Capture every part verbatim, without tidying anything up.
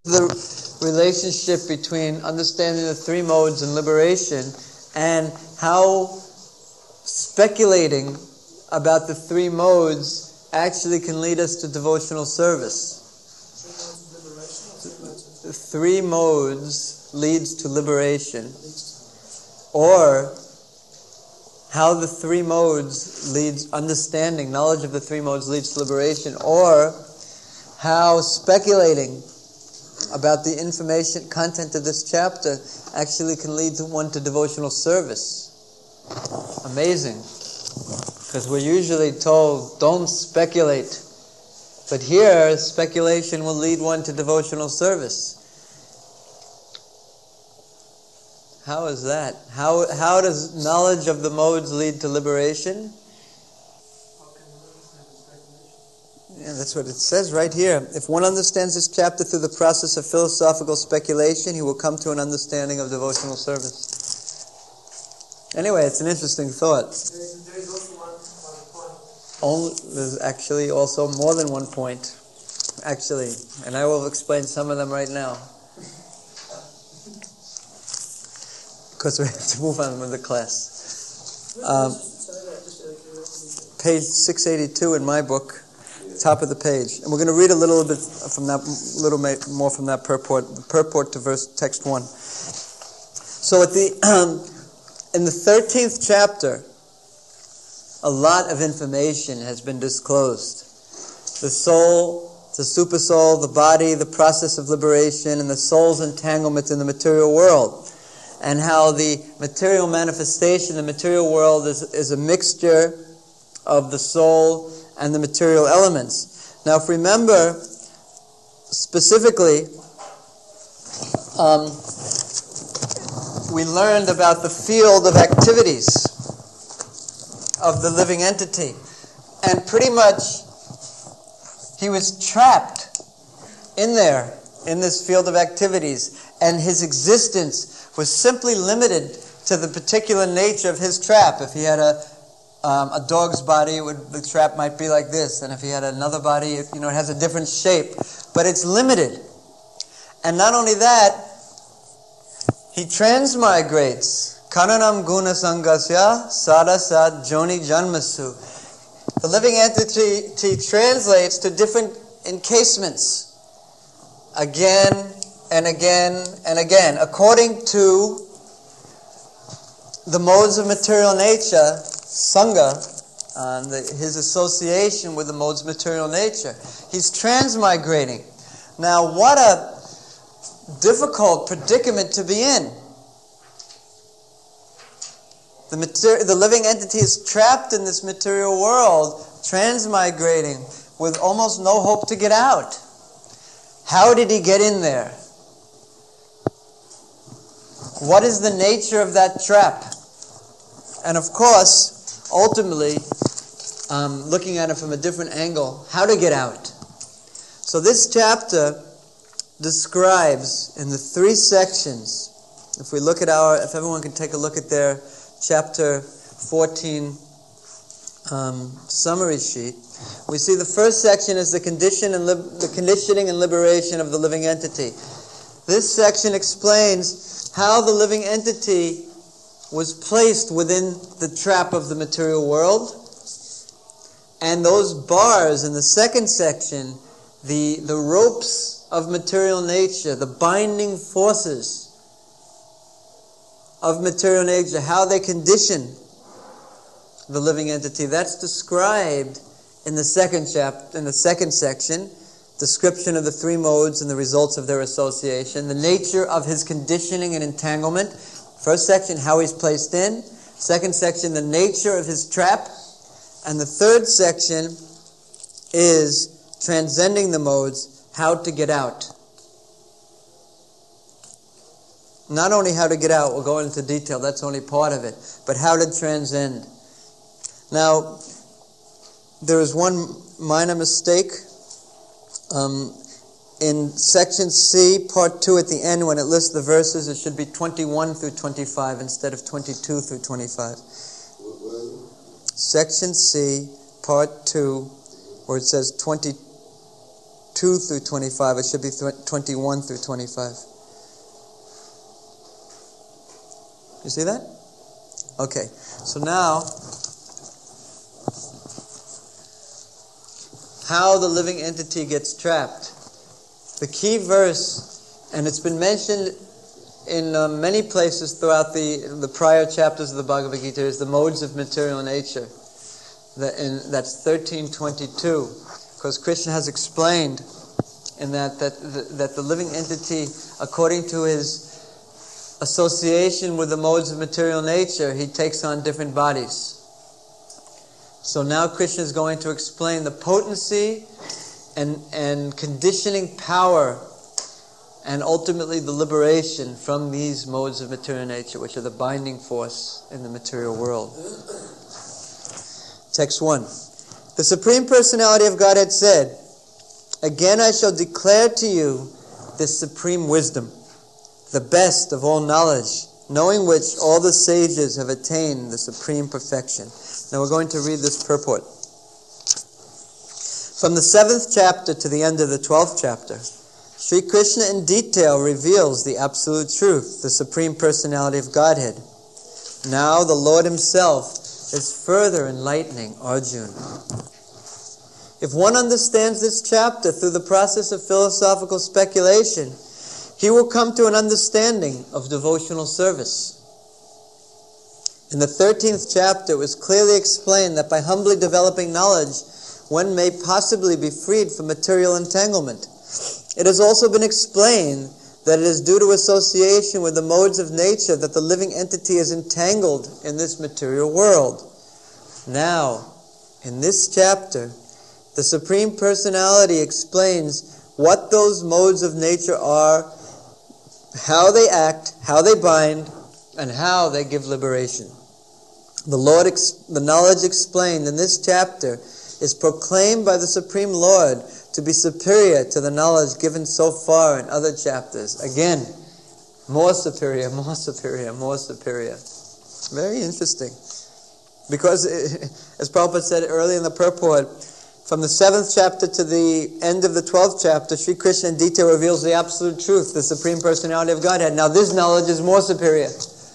The relationship between understanding the three modes and liberation, and how speculating about the three modes actually can lead us to devotional service. The three modes leads to liberation, or how the three modes leads understanding, knowledge of the three modes leads to liberation, or how speculating about the information, content of this chapter actually can lead to one to devotional service. Amazing. Because we're usually told, don't speculate. But here, speculation will lead one to devotional service. How is that? How, how does knowledge of the modes lead to liberation? Yeah, that's what it says right here. If one understands this chapter through the process of philosophical speculation, he will come to an understanding of devotional service. Anyway, it's an interesting thought. There's, there's also one, one point. Only, there's actually also more than one point, actually. And I will explain some of them right now. Because we have to move on with the class. Um, page six eighty-two in my book. Top of the page, and we're going to read a little bit from that, little more from that purport, the purport to verse text one. So, at the um, in the thirteenth chapter, a lot of information has been disclosed: the soul, the supersoul, the body, the process of liberation, and the soul's entanglement in the material world, and how the material manifestation, the material world, is is a mixture of the soul and the material elements. Now, if we remember specifically, um, we learned about the field of activities of the living entity, and pretty much he was trapped in there, in this field of activities, and his existence was simply limited to the particular nature of his trap. If he had a Um, a dog's body, it would, the trap might be like this, and if he had another body, it, you know, it has a different shape, but it's limited. And not only that, he transmigrates. Karanam guna sangasya sadasad joni janmasu. The living entity translates to different encasements, again and again and again, according to the modes of material nature. Sangha, uh, the, his association with the modes of material nature. He's transmigrating. Now, what a difficult predicament to be in. The, mater- the living entity is trapped in this material world, transmigrating, with almost no hope to get out. How did he get in there? What is the nature of that trap? And of course, ultimately, um, looking at it from a different angle, how to get out. So this chapter describes in the three sections, if we look at our, if everyone can take a look at their chapter fourteen um, summary sheet, we see the first section is the condition and li- the conditioning and liberation of the living entity. This section explains how the living entity was placed within the trap of the material world. And those bars in the second section, the, the ropes of material nature, the binding forces of material nature, how they condition the living entity, that's described in the second chapter, in the second section, description of the three modes and the results of their association, the nature of his conditioning and entanglement. First section, how he's placed in. Second section, the nature of his trap. And the third section is transcending the modes, how to get out. Not only how to get out, we'll go into detail, that's only part of it, but how to transcend. Now, there is one minor mistake. Um, In section C, part two at the end, when it lists the verses, it should be twenty-one through twenty-five instead of twenty-two through twenty-five. Section C, part two, where it says twenty-two twenty-two through twenty-five. It should be twenty-one through twenty-five. You see that? Okay. So now, how the living entity gets trapped. The key verse, and it's been mentioned in uh, many places throughout the the prior chapters of the Bhagavad Gita, is the modes of material nature. That in, that's thirteen twenty-two, because Krishna has explained in that that the, that the living entity, according to his association with the modes of material nature, he takes on different bodies. So now Krishna is going to explain the potency and and conditioning power, and ultimately the liberation from these modes of material nature, which are the binding force in the material world. Text one. The Supreme Personality of Godhead said, "Again I shall declare to you this supreme wisdom, the best of all knowledge, knowing which all the sages have attained the supreme perfection." Now we're going to read this purport. From the seventh chapter to the end of the twelfth chapter, Sri Krishna in detail reveals the absolute truth, the Supreme Personality of Godhead. Now the Lord himself is further enlightening Arjuna. If one understands this chapter through the process of philosophical speculation, he will come to an understanding of devotional service. In the thirteenth chapter, it was clearly explained that by humbly developing knowledge, one may possibly be freed from material entanglement. It has also been explained that it is due to association with the modes of nature that the living entity is entangled in this material world. Now, in this chapter, the Supreme Personality explains what those modes of nature are, how they act, how they bind, and how they give liberation. The Lord, the knowledge explained in this chapter is proclaimed by the Supreme Lord to be superior to the knowledge given so far in other chapters. Again, more superior, more superior, more superior. Very interesting. Because, as Prabhupada said earlier in the purport, from the seventh chapter to the end of the twelfth chapter, Sri Krishna in detail reveals the absolute truth, the Supreme Personality of Godhead. Now this knowledge is more superior.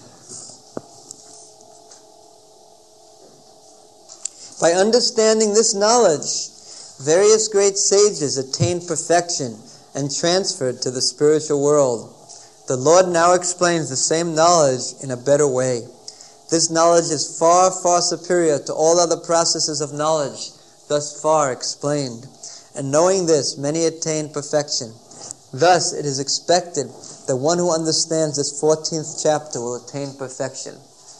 By understanding this knowledge, various great sages attained perfection and transferred to the spiritual world. The Lord now explains the same knowledge in a better way. This knowledge is far, far superior to all other processes of knowledge thus far explained. And knowing this, many attain perfection. Thus, it is expected that one who understands this fourteenth chapter will attain perfection.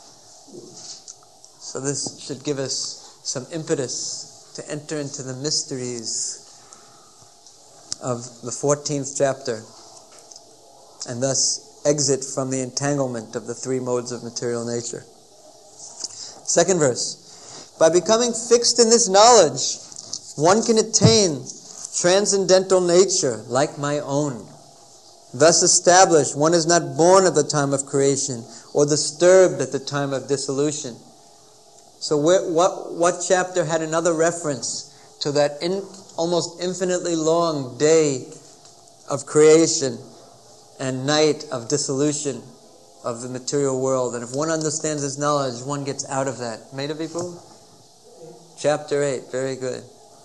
So this should give us some impetus to enter into the mysteries of the fourteenth chapter, and thus exit from the entanglement of the three modes of material nature. Second verse. By becoming fixed in this knowledge, one can attain transcendental nature like my own. Thus established, one is not born at the time of creation or disturbed at the time of dissolution. So where, what, what chapter had another reference to that in, almost infinitely long day of creation and night of dissolution of the material world? And if one understands this knowledge, one gets out of that. Medavipu? Chapter eight. Very good.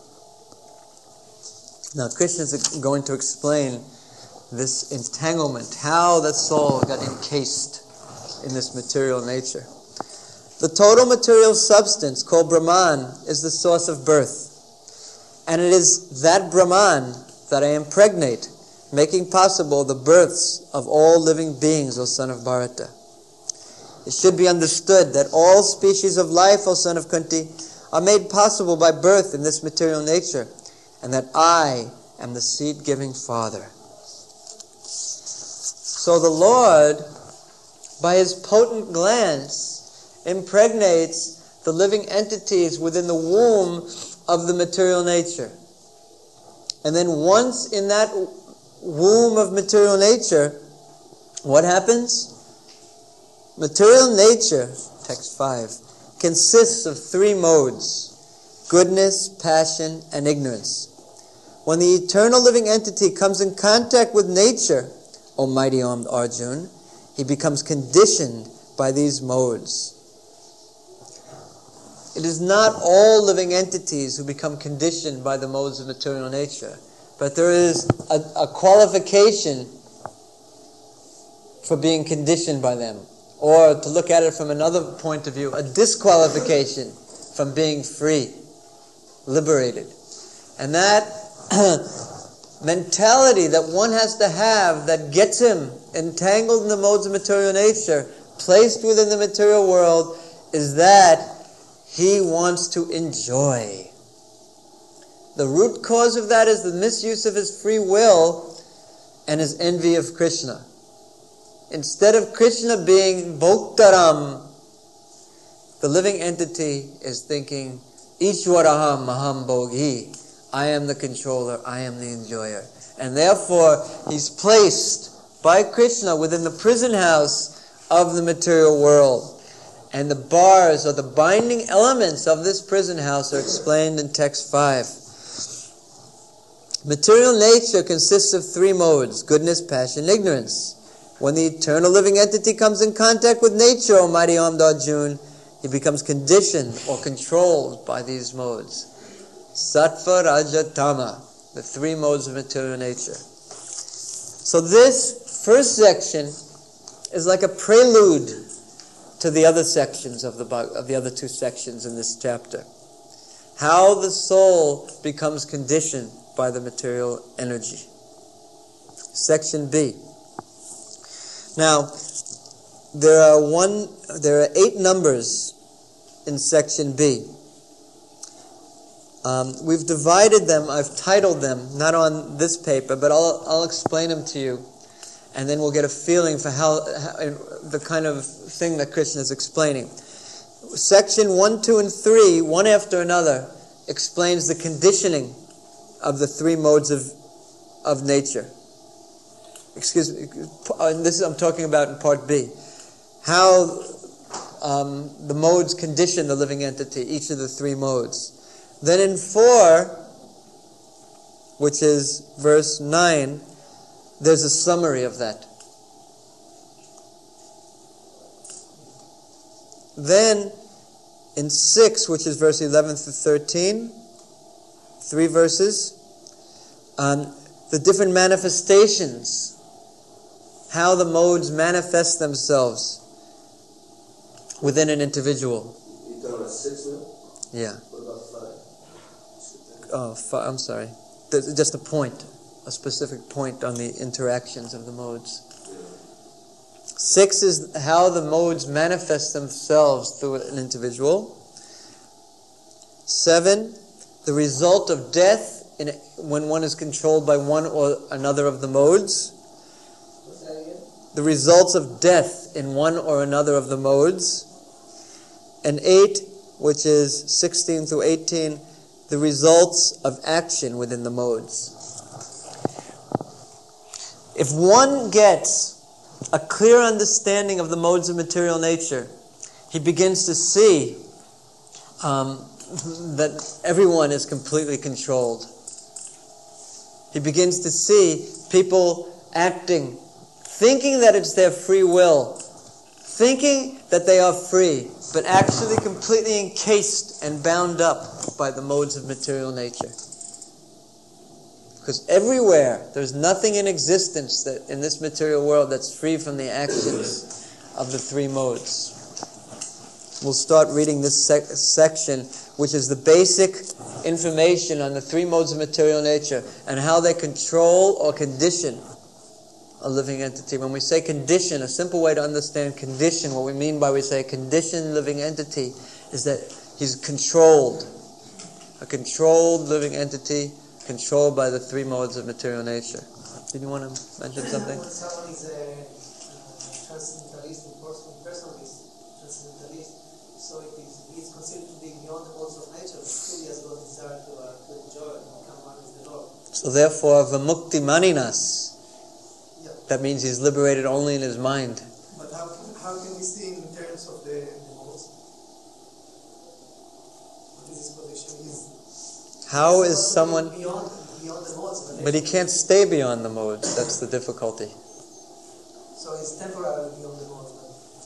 Now Krishna is going to explain this entanglement, how the soul got encased in this material nature. The total material substance, called Brahman, is the source of birth. And it is that Brahman that I impregnate, making possible the births of all living beings, O son of Bharata. It should be understood that all species of life, O son of Kunti, are made possible by birth in this material nature, and that I am the seed-giving Father. So the Lord, by his potent glance, impregnates the living entities within the womb of the material nature. And then once in that womb of material nature, what happens? Material nature, text five, consists of three modes: goodness, passion, and ignorance. When the eternal living entity comes in contact with nature, O mighty armed Arjun, he becomes conditioned by these modes. It is not all living entities who become conditioned by the modes of material nature, but there is a, a qualification for being conditioned by them. Or, to look at it from another point of view, a disqualification from being free, liberated. And that mentality that one has to have that gets him entangled in the modes of material nature, placed within the material world, is that he wants to enjoy. The root cause of that is the misuse of his free will and his envy of Krishna. Instead of Krishna being Bhoktaram, the living entity is thinking, Ishwaraham Maham Bhogi, I am the controller, I am the enjoyer. And therefore, he's placed by Krishna within the prison house of the material world. And the bars or the binding elements of this prison house are explained in text five. Material nature consists of three modes: goodness, passion, ignorance. When the eternal living entity comes in contact with nature, O mighty armed Arjun, he becomes conditioned or controlled by these modes. Sattva, Raja, Tama, the three modes of material nature. So this first section is like a prelude to the other sections of the of the other two sections in this chapter. How the soul becomes conditioned by the material energy. Section B. Now, there are one, there are eight numbers in section B. Um, we've divided them. I've titled them, not on this paper, but I'll I'll explain them to you, and then we'll get a feeling for how, how the kind of thing that Krishna is explaining. Section one, two, and three, one after another, explains the conditioning of the three modes of of nature. Excuse me. This is, I'm talking about in part B. How um, the modes condition the living entity, each of the three modes. Then in four, which is verse nine, there's a summary of that. Then in six, which is verse eleven through thirteen, three verses, um, the different manifestations, how the modes manifest themselves within an individual. You're talking about six now? Yeah. What about five? Oh, fi- I'm sorry. There's just a point, a specific point on the interactions of the modes. Six is how the modes manifest themselves through an individual. Seven, the result of death in, when one is controlled by one or another of the modes. What's that again? The results of death in one or another of the modes. And eight, which is sixteen through eighteen, the results of action within the modes. If one gets a clear understanding of the modes of material nature, he begins to see um, that everyone is completely controlled. He begins to see people acting, thinking that it's their free will, thinking that they are free, but actually completely encased and bound up by the modes of material nature. Because everywhere, there's nothing in existence that in this material world that's free from the actions of the three modes. We'll start reading this sec- section, which is the basic information on the three modes of material nature and how they control or condition a living entity. When we say condition, a simple way to understand condition, what we mean by we say conditioned living entity, is that he's controlled. A controlled living entity, controlled by the three modes of material nature. Did you want to mention something? When someone is a uh, transcendentalist, enforcement personalist, transcendentalist, so it is he is considered to be beyond the modes of nature, but still he has got desire to, uh, to enjoy and become one with the Lord. So therefore, Vimukti Maninas, Yeah. that means he's liberated only in his mind. But how can, how can we see in terms of the, the modes? What is his position? He's How is supposed to be someone... beyond, beyond the modes. But, But he can't stay beyond the modes. That's the difficulty. So he's temporarily beyond the modes.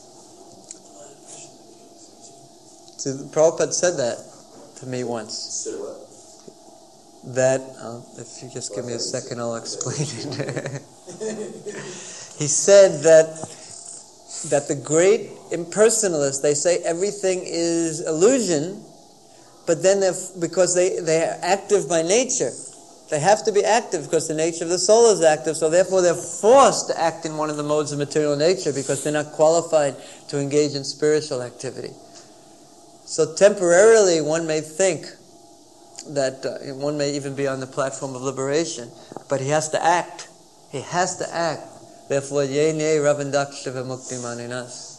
See, Prabhupada said that to me once. Said what? That, uh, if you just give me a second, I'll explain it. He said that that the great impersonalists, they say everything is illusion, but then they're, because they, they are active by nature, they have to be active because the nature of the soul is active, so therefore they're forced to act in one of the modes of material nature because they're not qualified to engage in spiritual activity. So temporarily one may think that uh, one may even be on the platform of liberation, but he has to act. He has to act. Therefore, ye ne ravandakshava mukti maninas.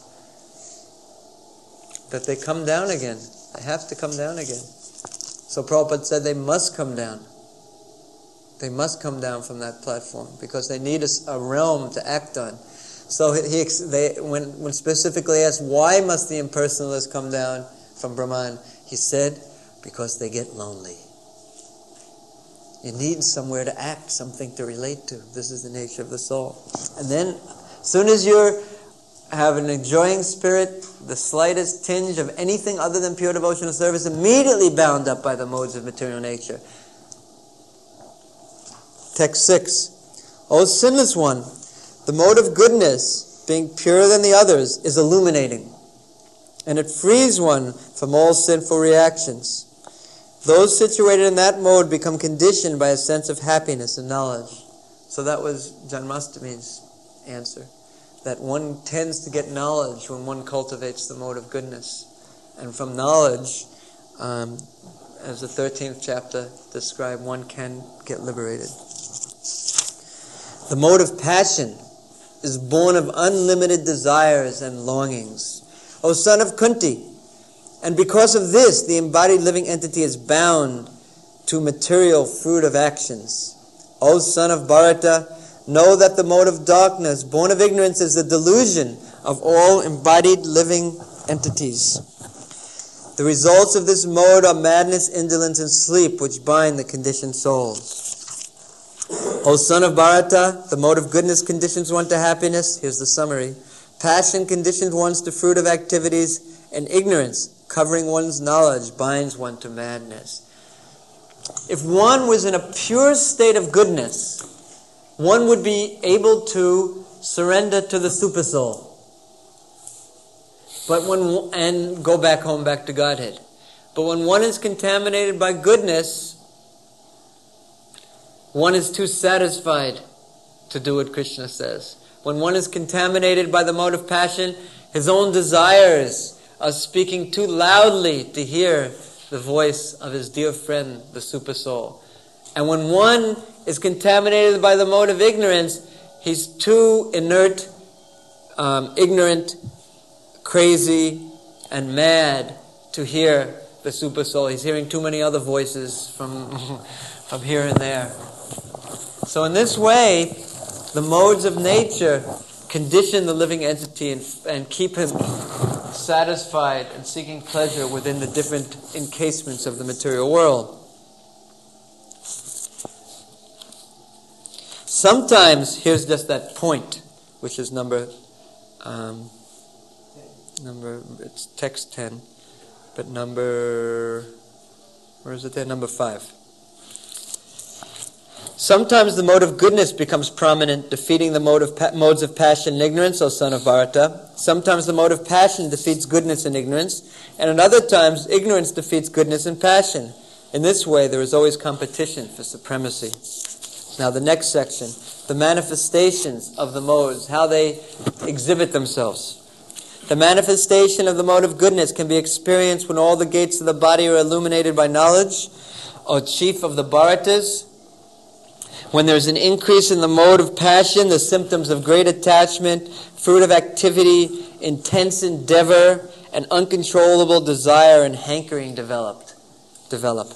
That they come down again. They have to come down again. So Prabhupada said they must come down. They must come down from that platform because they need a, a realm to act on. So he, he they, when, when specifically asked, why must the impersonalists come down from Brahman? He said, because they get lonely. You need somewhere to act, something to relate to. This is the nature of the soul. And then, as soon as you have an enjoying spirit, the slightest tinge of anything other than pure devotional service, immediately bound up by the modes of material nature. Text six. O sinless one, the mode of goodness, being purer than the others, is illuminating, and it frees one from all sinful reactions. Those situated in that mode become conditioned by a sense of happiness and knowledge. So that was Janmastami's answer. That one tends to get knowledge when one cultivates the mode of goodness. And from knowledge, um, as the thirteenth chapter described, one can get liberated. The mode of passion is born of unlimited desires and longings. O son of Kunti, and because of this, the embodied living entity is bound to material fruit of actions. O son of Bharata, know that the mode of darkness, born of ignorance, is the delusion of all embodied living entities. The results of this mode are madness, indolence, and sleep, which bind the conditioned souls. O son of Bharata, the mode of goodness conditions one to happiness. Here's the summary. Passion conditions one to fruit of activities, and ignorance, covering one's knowledge, binds one to madness. If one was in a pure state of goodness, one would be able to surrender to the supersoul, but when and go back home, back to Godhead. But when one is contaminated by goodness, one is too satisfied to do what Krishna says. When one is contaminated by the mode of passion, his own desires are speaking too loudly to hear the voice of his dear friend, the Supersoul. And when one is contaminated by the mode of ignorance, he's too inert, um, ignorant, crazy, and mad to hear the Supersoul. He's hearing too many other voices from, from here and there. So in this way, the modes of nature condition the living entity and, and keep him satisfied and seeking pleasure within the different encasements of the material world. Sometimes, here's just that point, which is number, um, number, it's text ten, but number, where is it there? Number five. Sometimes the mode of goodness becomes prominent, defeating the mode of pa- modes of passion and ignorance, O son of Bharata. Sometimes the mode of passion defeats goodness and ignorance, and at other times ignorance defeats goodness and passion. In this way, there is always competition for supremacy. Now the next section, the manifestations of the modes, how they exhibit themselves. The manifestation of the mode of goodness can be experienced when all the gates of the body are illuminated by knowledge, O chief of the Bharatas. When there's an increase in the mode of passion, the symptoms of great attachment, fruit of activity, intense endeavor, and uncontrollable desire and hankering developed, develop.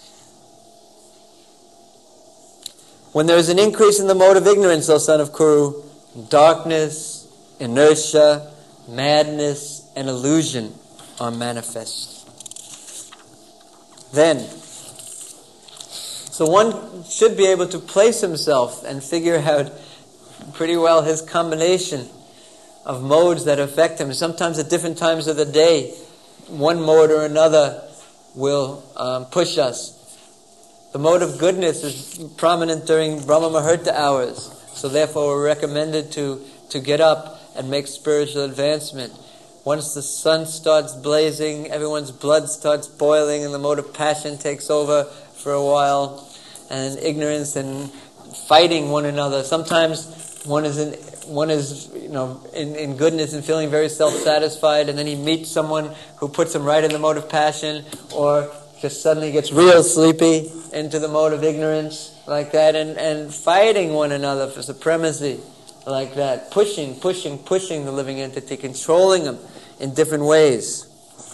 When there is an increase in the mode of ignorance, O son of Kuru, darkness, inertia, madness, and illusion are manifest. Then, So one should be able to place himself and figure out pretty well his combination of modes that affect him. Sometimes at different times of the day, one mode or another will um, push us. The mode of goodness is prominent during Brahma Muhurta hours, so therefore we're recommended to, to get up and make spiritual advancement. Once the sun starts blazing, everyone's blood starts boiling, and the mode of passion takes over for a while, and ignorance and fighting one another. Sometimes one is in one is you know in, in goodness and feeling very self-satisfied, and then he meets someone who puts him right in the mode of passion, or just suddenly gets real sleepy into the mode of ignorance, like that, and, and fighting one another for supremacy, like that, pushing, pushing, pushing the living entity, controlling them in different ways.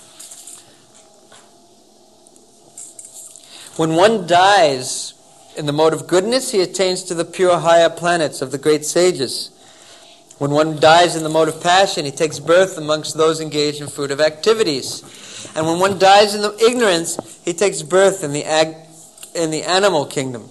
When one dies in the mode of goodness, he attains to the pure higher planets of the great sages. When one dies in the mode of passion, he takes birth amongst those engaged in fruitive activities. And when one dies in the ignorance, he takes birth in the ag- in the animal kingdom.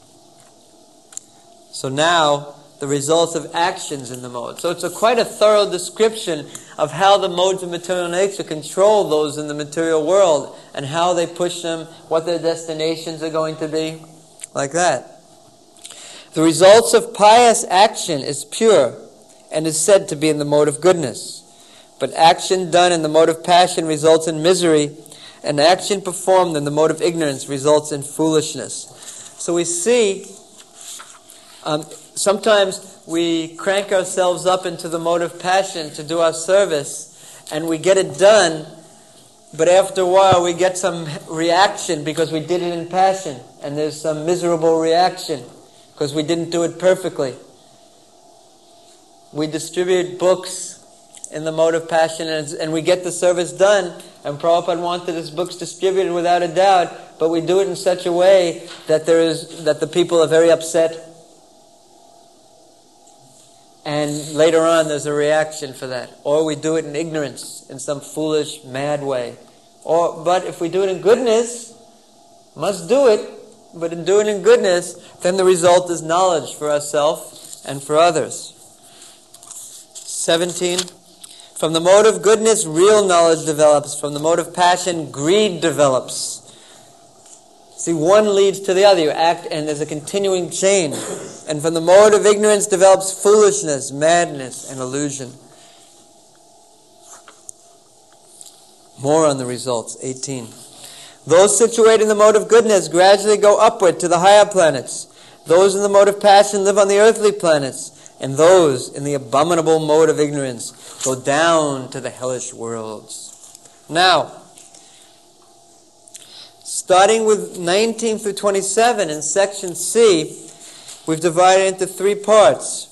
So now, the results of actions in the mode. So it's a quite a thorough description of how the modes of material nature control those in the material world, and how they push them, what their destinations are going to be, like that. The results of pious action is pure, and is said to be in the mode of goodness. But action done in the mode of passion results in misery, and action performed in the mode of ignorance results in foolishness. So we see, um, sometimes we crank ourselves up into the mode of passion to do our service, and we get it done, but after a while we get some reaction because we did it in passion, and there's some miserable reaction because we didn't do it perfectly. We distribute books in the mode of passion, and, and we get the service done, and Prabhupada wanted his books distributed without a doubt, but we do it in such a way that there is that the people are very upset, and later on there's a reaction for that. Or we do it in ignorance, in some foolish, mad way. Or, but if we do it in goodness, must do it, but in doing it in goodness, then the result is knowledge for ourselves and for others. seventeen. From the mode of goodness, real knowledge develops. From the mode of passion, greed develops. See, one leads to the other. You act, and there's a continuing chain. And from the mode of ignorance develops foolishness, madness, and illusion. More on the results, eighteen. Those situated in the mode of goodness gradually go upward to the higher planets. Those in the mode of passion live on the earthly planets. And those in the abominable mode of ignorance go down to the hellish worlds. Now, starting with nineteen through twenty-seven in section C, we've divided into three parts.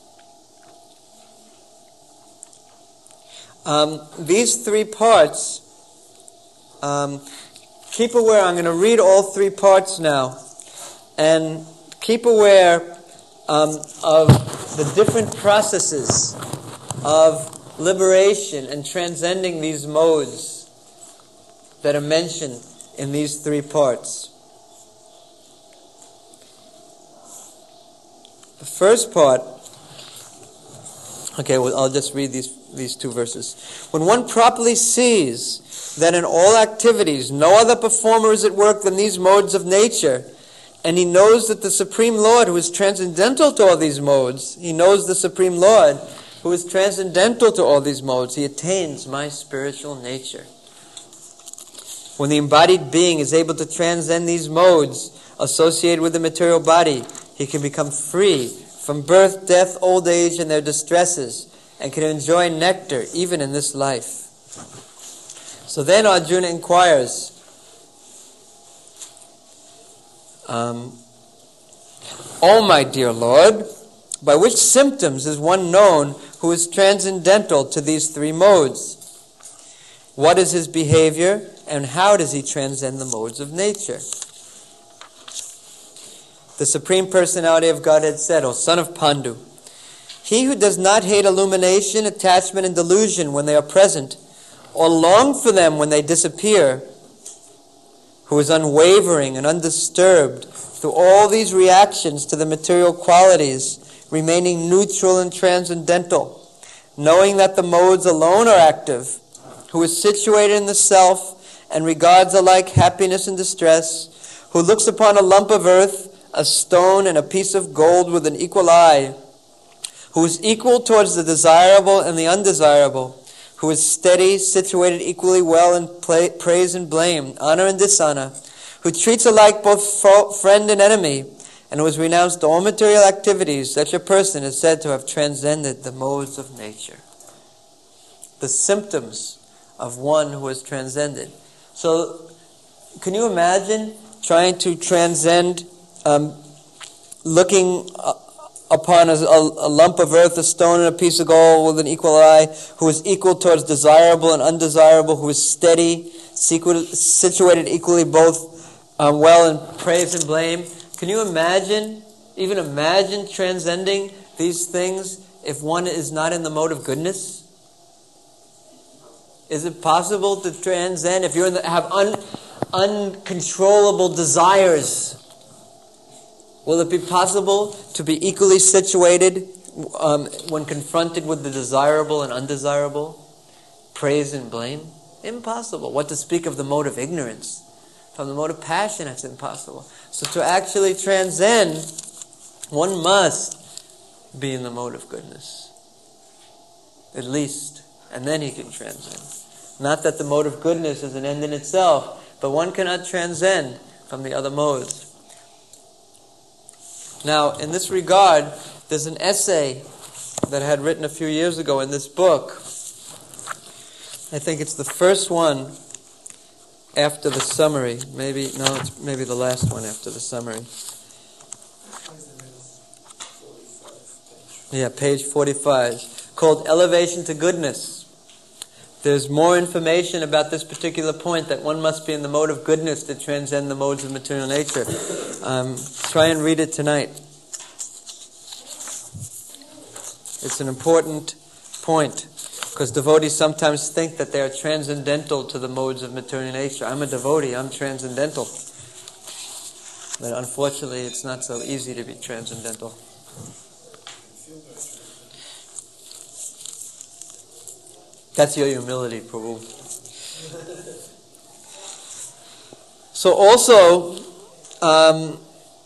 Um, these three parts, um, keep aware, I'm going to read all three parts now, and keep aware um, of the different processes of liberation and transcending these modes that are mentioned in these three parts. The first part, okay, well, I'll just read these, these two verses. When one properly sees that in all activities no other performer is at work than these modes of nature, and he knows that the Supreme Lord, who is transcendental to all these modes, he knows the Supreme Lord, who is transcendental to all these modes, he attains my spiritual nature. When the embodied being is able to transcend these modes associated with the material body, he can become free from birth, death, old age, and their distresses, and can enjoy nectar even in this life. So then Arjuna inquires, Um, O my dear Lord, by which symptoms is one known who is transcendental to these three modes? What is his behavior, and how does he transcend the modes of nature? The Supreme Personality of Godhead said, O son of Pandu, he who does not hate illumination, attachment, and delusion when they are present, or long for them when they disappear, who is unwavering and undisturbed through all these reactions to the material qualities, remaining neutral and transcendental, knowing that the modes alone are active, who is situated in the self and regards alike happiness and distress, who looks upon a lump of earth, a stone, and a piece of gold with an equal eye, who is equal towards the desirable and the undesirable, who is steady, situated equally well in play, praise and blame, honor and dishonor, who treats alike both fo- friend and enemy, and who has renounced all material activities, such a person is said to have transcended the modes of nature. The symptoms of one who has transcended. So, can you imagine trying to transcend, um, looking uh, upon a, a, a lump of earth, a stone, and a piece of gold with an equal eye, who is equal towards desirable and undesirable, who is steady, situated equally both um, well in praise and blame. Can you imagine, even imagine transcending these things if one is not in the mode of goodness? Is it possible to transcend if you have un, uncontrollable desires? Will it be possible to be equally situated um, when confronted with the desirable and undesirable? Praise and blame? Impossible. What to speak of the mode of ignorance? From the mode of passion, it's impossible. So to actually transcend, one must be in the mode of goodness. At least. And then he can transcend. Not that the mode of goodness is an end in itself, but one cannot transcend from the other modes. Now, in this regard, there's an essay that I had written a few years ago in this book. I think it's the first one after the summary. Maybe, no, it's maybe the last one after the summary. Yeah, page forty-five, called Elevation to Goodness. There's more information about this particular point, that one must be in the mode of goodness to transcend the modes of material nature. Um, try and read it tonight. It's an important point, because devotees sometimes think that they are transcendental to the modes of material nature. I'm a devotee, I'm transcendental. But unfortunately, it's not so easy to be transcendental. That's your humility, Prabhu. So also, um,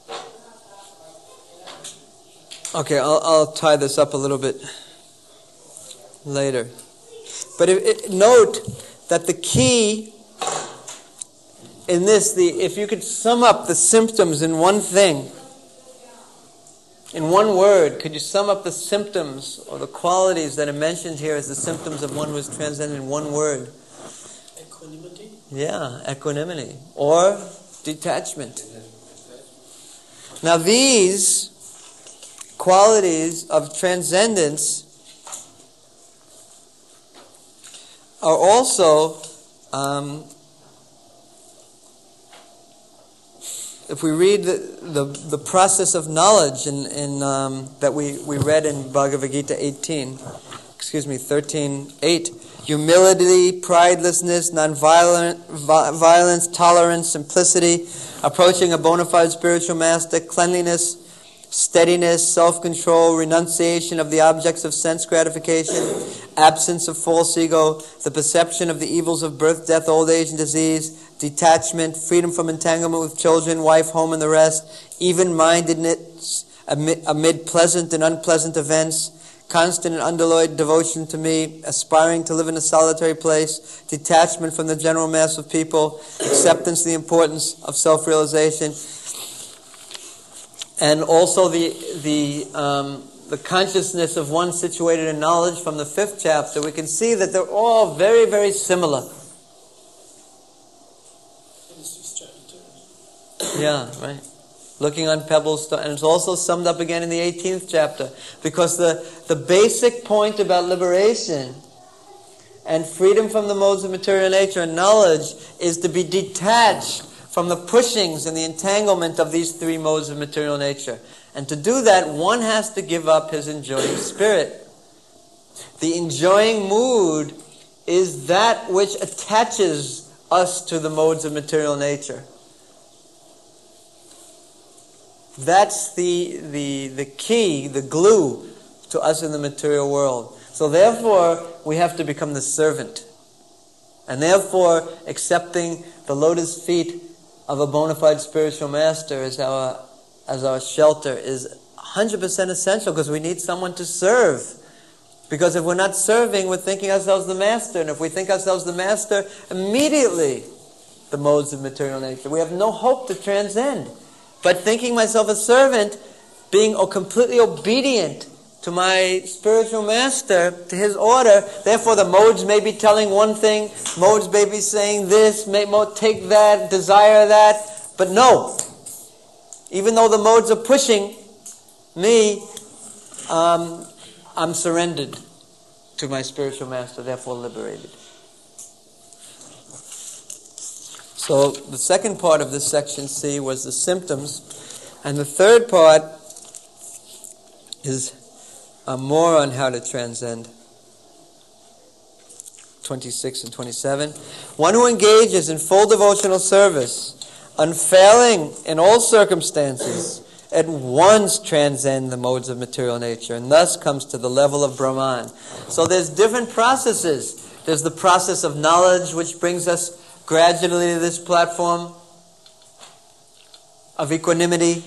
okay, I'll, I'll tie this up a little bit later. But if, if, note that the key in this, the if you could sum up the symptoms in one thing, in one word, could you sum up the symptoms or the qualities that are mentioned here as the symptoms of one who is transcended in one word? Equanimity? Yeah, equanimity. Or detachment. Now these qualities of transcendence are also, um, if we read the, the, the process of knowledge in, in um, that we, we read in Bhagavad Gita eighteen, excuse me, thirteen eight, humility, pridelessness, non-violence, violence, tolerance, simplicity, approaching a bona fide spiritual master, cleanliness, steadiness, self-control, renunciation of the objects of sense gratification, absence of false ego, the perception of the evils of birth, death, old age, and disease, detachment, freedom from entanglement with children, wife, home, and the rest, even-mindedness amid, amid pleasant and unpleasant events, constant and unalloyed devotion to me, aspiring to live in a solitary place, detachment from the general mass of people, acceptance of the importance of self-realization, and also the the um, the consciousness of one situated in knowledge from the fifth chapter. We can see that they're all very, very similar. Yeah, right. Looking on pebbles, and it's also summed up again in the eighteenth chapter, because the, the basic point about liberation and freedom from the modes of material nature and knowledge is to be detached from the pushings and the entanglement of these three modes of material nature. And to do that, one has to give up his enjoying spirit. The enjoying mood is that which attaches us to the modes of material nature. That's the, the, the key, the glue to us in the material world. So therefore, we have to become the servant. And therefore, accepting the lotus feet of a bona fide spiritual master as our, as our shelter is one hundred percent essential, because we need someone to serve. Because if we're not serving, we're thinking ourselves the master. And if we think ourselves the master, immediately the modes of material nature. We have no hope to transcend. But thinking myself a servant, being completely obedient to my spiritual master, to his order, therefore the modes may be telling one thing, modes may be saying this, may take that, desire that, but no. Even though the modes are pushing me, um, I'm surrendered to my spiritual master, therefore liberated. So the second part of this section C was the symptoms, and the third part is uh, more on how to transcend. twenty-six and twenty-seven. One who engages in full devotional service, unfailing in all circumstances, at once transcend the modes of material nature, and thus comes to the level of Brahman. So there's different processes. There's the process of knowledge, which brings us gradually to this platform of equanimity,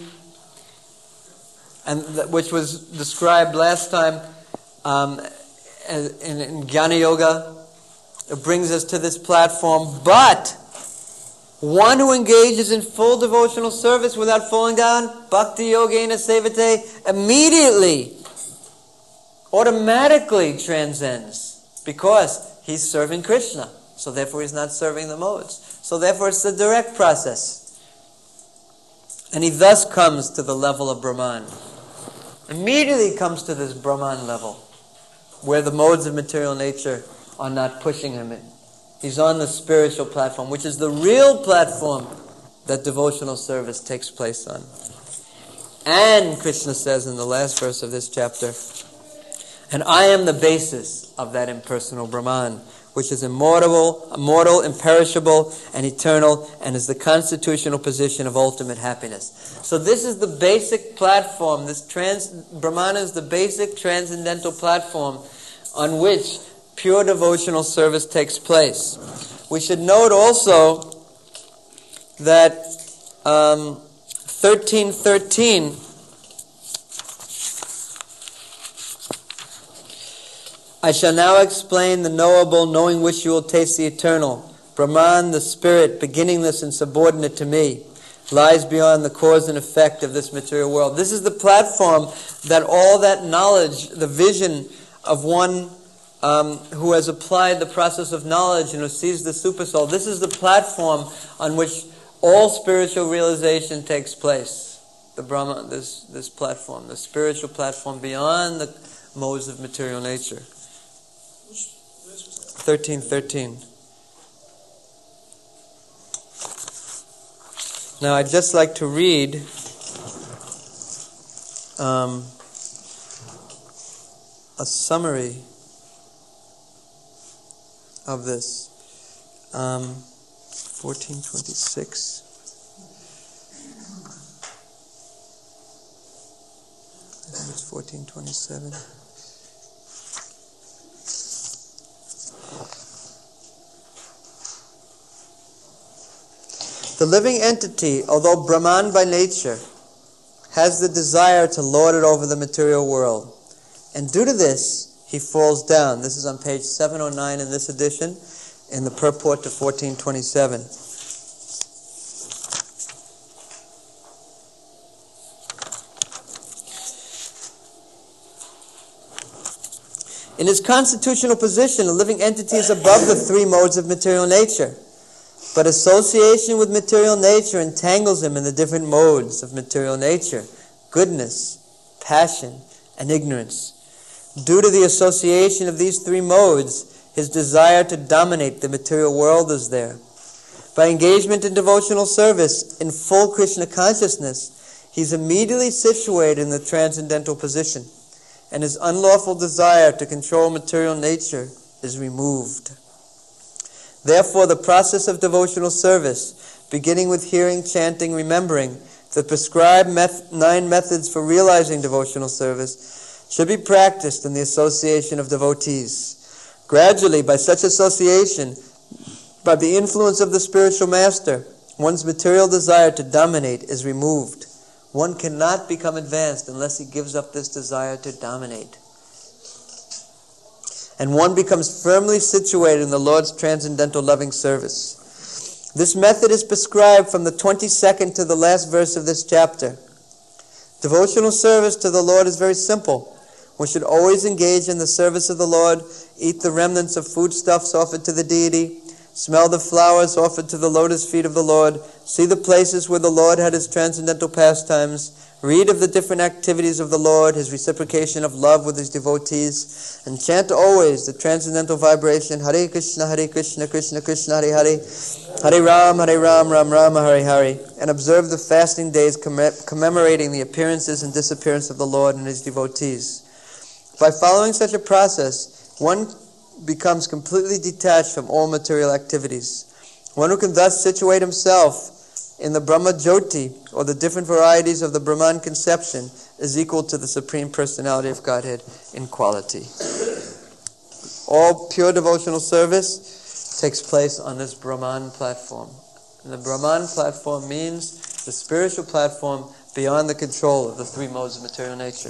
and th- which was described last time um, in, in Jnana Yoga. It brings us to this platform, but one who engages in full devotional service without falling down, bhakti yogena sevate, immediately, automatically transcends, because he's serving Krishna. So therefore he's not serving the modes. So therefore it's the direct process. And he thus comes to the level of Brahman. Immediately comes to this Brahman level, where the modes of material nature are not pushing him in. He's on the spiritual platform, which is the real platform that devotional service takes place on. And Krishna says in the last verse of this chapter, and I am the basis of that impersonal Brahman, which is immortal, immortal, imperishable, and eternal, and is the constitutional position of ultimate happiness. So this is the basic platform. This trans, Brahman is the basic transcendental platform on which pure devotional service takes place. We should note also that um, thirteen thirteen I shall now explain the knowable, knowing which you will taste the eternal. Brahman, the spirit, beginningless and subordinate to me, lies beyond the cause and effect of this material world. This is the platform that all that knowledge, the vision of one Um, who has applied the process of knowledge and who sees the supersoul. This is the platform on which all spiritual realization takes place. The Brahma, this this platform, the spiritual platform beyond the modes of material nature. Thirteen, thirteen. Now, I'd just like to read um, a summary of this. Um, fourteen twenty-six. I think it's fourteen twenty-seven. The living entity, although Brahman by nature, has the desire to lord it over the material world. And due to this, he falls down. This is on page seven oh nine in this edition, in the purport to fourteen twenty-seven. In his constitutional position, a living entity is above the three modes of material nature. But association with material nature entangles him in the different modes of material nature: goodness, passion, and ignorance. Due to the association of these three modes, his desire to dominate the material world is there. By engagement in devotional service, in full Krishna consciousness, he's immediately situated in the transcendental position, and his unlawful desire to control material nature is removed. Therefore, the process of devotional service, beginning with hearing, chanting, remembering, The prescribed meth- nine methods for realizing devotional service should be practiced in the association of devotees. Gradually, by such association, by the influence of the spiritual master, one's material desire to dominate is removed. One cannot become advanced unless he gives up this desire to dominate. And one becomes firmly situated in the Lord's transcendental loving service. This method is prescribed from the twenty-second to the last verse of this chapter. Devotional service to the Lord is very simple. One should always engage in the service of the Lord, eat the remnants of foodstuffs offered to the deity, smell the flowers offered to the lotus feet of the Lord, see the places where the Lord had his transcendental pastimes, read of the different activities of the Lord, his reciprocation of love with his devotees, and chant always the transcendental vibration, Hare Krishna, Hare Krishna, Krishna Krishna, Hare Hare, Hare Ram, Hare Ram, Ram Ram, Hare Hare, and observe the fasting days comm- commemorating the appearances and disappearance of the Lord and his devotees. By following such a process, one becomes completely detached from all material activities. One who can thus situate himself in the Brahma Jyoti, or the different varieties of the Brahman conception, is equal to the Supreme Personality of Godhead in quality. All pure devotional service takes place on this Brahman platform. And the Brahman platform means the spiritual platform beyond the control of the three modes of material nature.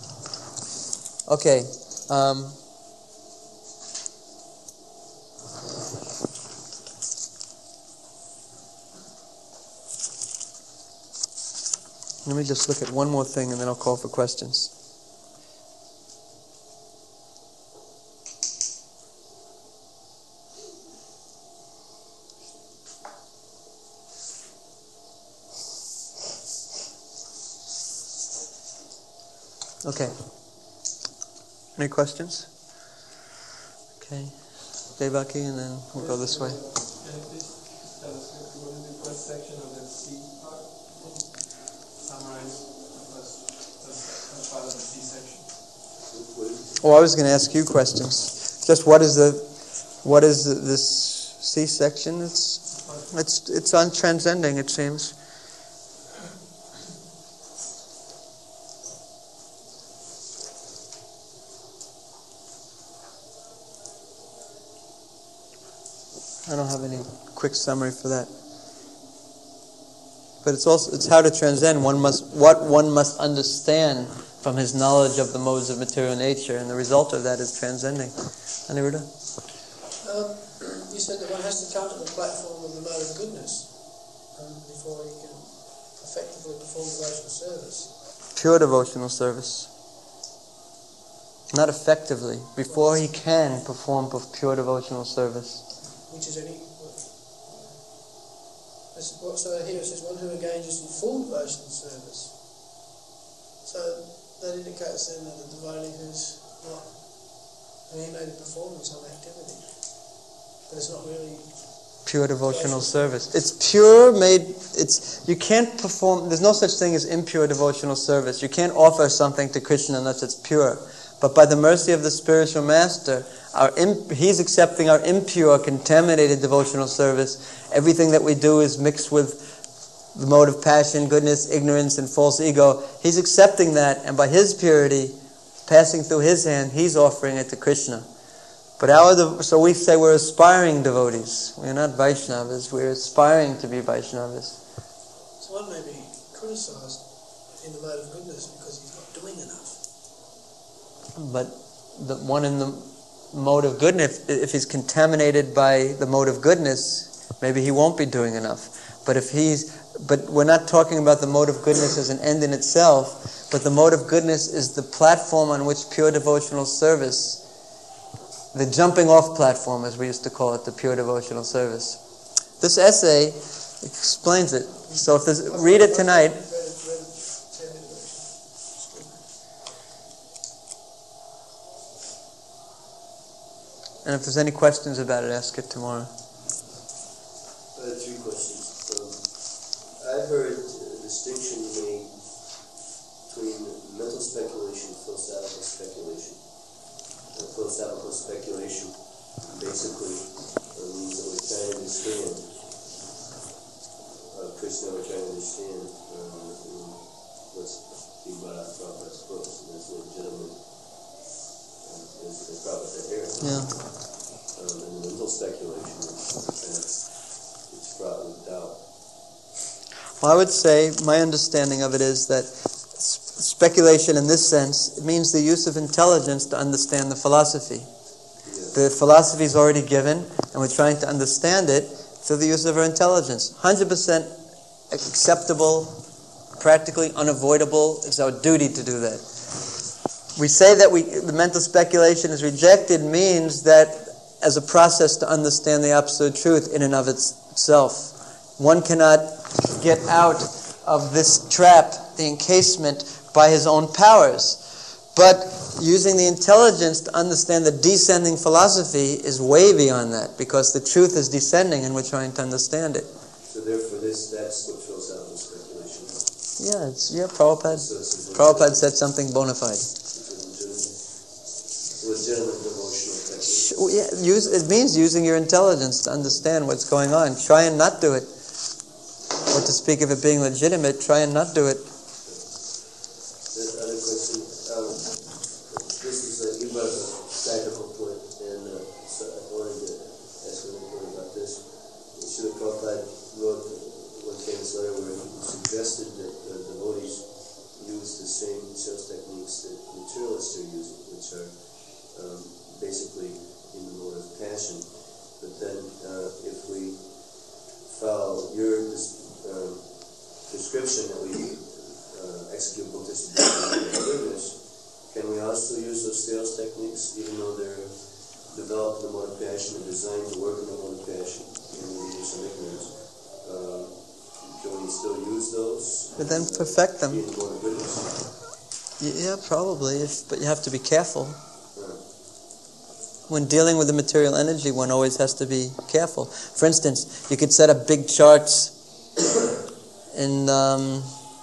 Okay. Um, Let me just look at one more thing and then I'll call for questions. Okay. Any questions? Okay. Devaki, and then we'll go this way. Can you please tell us what is the first section of the C part? Summarize the first, first part of the C section. Oh, I was going to ask you questions. Just what is the, what is the, this C section? It's, it's, it's on transcending, it seems. I don't have any quick summary for that. But it's also it's how to transcend. One must what one must understand from his knowledge of the modes of material nature, and the result of that is transcending. Aniruddha? Um, you said that one has to come to the platform of the mode of goodness um, before he can effectively perform devotional service. Pure devotional service. Not effectively. Before he can perform pure devotional service. Which is any. So here it says one who engages in full devotional service. So that indicates then that the devotee who's not, I mean, he may be performing some activity, but it's not really pure devotional service. It's pure made. It's you can't perform. There's no such thing as impure devotional service. You can't offer something to Krishna unless it's pure. But by the mercy of the spiritual master, our imp- he's accepting our impure, contaminated devotional service. Everything that we do is mixed with the mode of passion, goodness, ignorance, and false ego. He's accepting that, and by his purity, passing through his hand, he's offering it to Krishna. But our dev- so we say we're aspiring devotees. We're not Vaishnavas. We're aspiring to be Vaishnavas. So one may be criticized in the mode of goodness because he's not doing enough. But the one in the mode of goodness, if he's contaminated by the mode of goodness, maybe he won't be doing enough. But if he's, but we're not talking about the mode of goodness as an end in itself, but the mode of goodness is the platform on which pure devotional service, the jumping off platform, as we used to call it, the pure devotional service. This essay explains it. So if there's, read it tonight. And if there's any questions about it, ask it tomorrow. I have three questions. Um, I've heard a distinction made between mental speculation and philosophical speculation. And philosophical speculation basically uh, means that we're trying to understand uh, Krishna we're trying to understand um, in what's being brought out in Prabhupada's books, and that's legitimate, um, as, as Prabhupada here. Yeah. Um, and the mental speculation is kind of, it's fraught with doubt. Well, I would say my understanding of it is that s- speculation in this sense, it means the use of intelligence to understand the philosophy. Yeah. The philosophy is already given, and we're trying to understand it through the use of our intelligence. one hundred percent acceptable, practically unavoidable. It's our duty to do that. We say that we the mental speculation is rejected means that as a process to understand the absolute truth in and of its, itself. One cannot get out of this trap, the encasement, by his own powers. But using the intelligence to understand the descending philosophy is way beyond that, because the truth is descending and we're trying to understand it. So therefore this, that's what fills out the speculation. Yeah, it's, yeah, Prabhupada, So it's a Prabhupada said something bona fide. legitimate devotional technique. Well, yeah, use, it means using your intelligence to understand what's going on. Try and not do it. Or to speak of it being legitimate, try and not do it. The other question, um, this is a, you brought up a practical point, and uh, so I wanted to ask you a point about this. Srila Prabhupada wrote one famous letter where he suggested that uh, devotees use the same sales techniques that materialists are using, which are um, basically in the mode of passion. But then uh, if we follow your um, description that we uh, execute bhakti goodness, can we also use those sales techniques, even though they're developed in the mode of passion and designed to work in the mode of passion, and we use some ignorance? Um, can we still use those? But then and, uh, perfect them. be in the mode of goodness? Yeah, probably, if, but you have to be careful. Right. When dealing with the material energy, one always has to be careful. For instance, you could set up big charts and, um,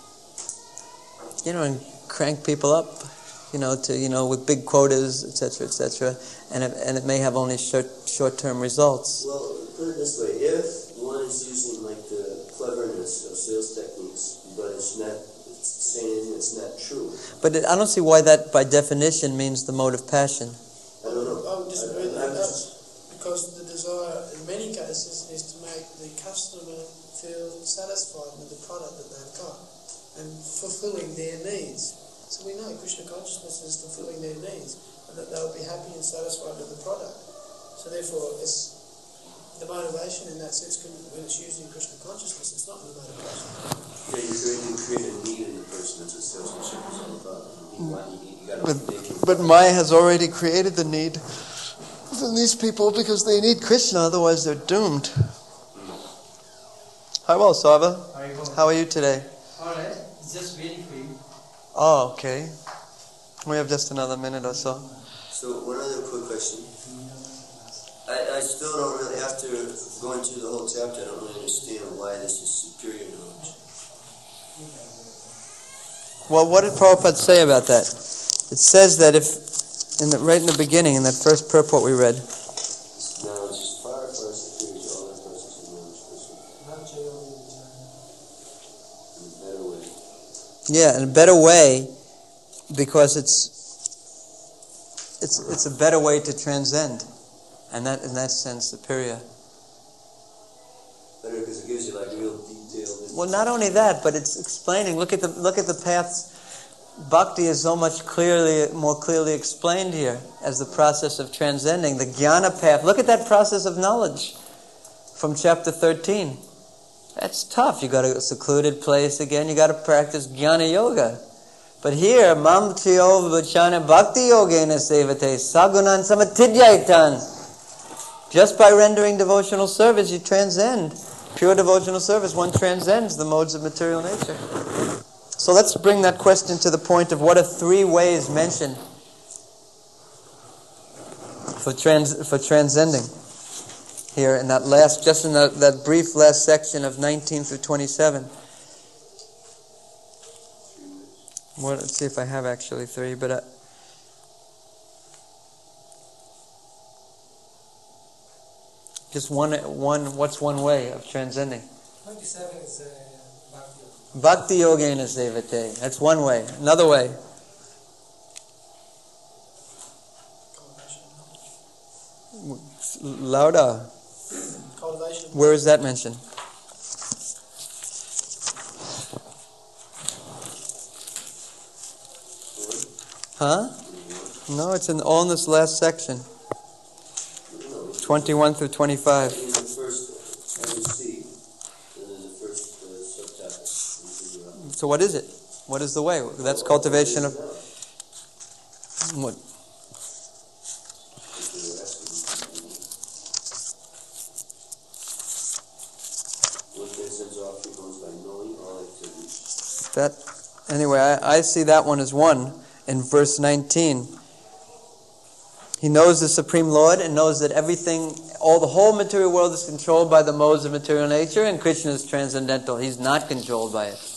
you know, and crank people up, you know, to, you know, with big quotas, et cetera, et cetera, and it, and it may have only short, short-term results. Well, put it this way, if one is using like the cleverness of sales techniques, but it's not it's saying anything that's not true. But it, I don't see why that, by definition, means the mode of passion. I don't know. I would disagree I- that I'm it just- does, because the desire in many cases is to make the customer feel satisfied with the product that they've got and fulfilling their needs. So we know Krishna consciousness is fulfilling their needs, and that they'll be happy and satisfied with the product. So therefore, it's the motivation in that sense, can, when it's used in Krishna consciousness, it's not the motivation. Yeah, you create, you create a need in the person. That's what salesmanship is all about. You, want, you, you gotta But, make it. but Maya has already created the need within these people because they need Krishna, otherwise they're doomed. Hi, well, Sava. How are you going? How are you today? Alright, just waiting for you. Oh, okay. We have just another minute or so. So one other quick question. I, I still don't really, after going through the whole chapter, I don't really understand why this is superior knowledge. Well, what did Prabhupada say about that? It says that if, in the, right in the beginning, in that first purport we read, This knowledge is far, far superior to all other processes of knowledge. This in a better way. yeah, in a better way, because it's it's it's a better way to transcend, and that in that sense superior. Better because it gives you like real detailed. Well, not only that, but it's explaining. Look at the look at the paths. Bhakti is so much clearly, more clearly explained here as the process of transcending the jnana path. Look at that process of knowledge from chapter thirteen. That's tough. You got a secluded place again. You got to practice jnana yoga. But here, mam chiyo vachana bhakti yogena sevate sagunan samatidhyaitan. Just by rendering devotional service, you transcend. Pure devotional service, one transcends the modes of material nature. So let's bring that question to the point of what are three ways mentioned for trans for transcending here in that last, just in that, that brief last section of nineteen through twenty-seven. Well, let's see if I have actually three, but uh, just one. One. What's one way of transcending? twenty-seven is uh, Bhakti Yoga. Bhakti Yogena Sevate. That's one way. Another way. Louder. Where is that mentioned? Huh? No, it's in all in this last section. twenty-one through twenty-five. In the first, as you see, in the first uh, subchapter. So what is it? What is the way? That's cultivation of... What? That, anyway, I, I see that one as one in verse nineteen. He knows the Supreme Lord and knows that everything, all the whole material world is controlled by the modes of material nature, and Krishna is transcendental. He's not controlled by it.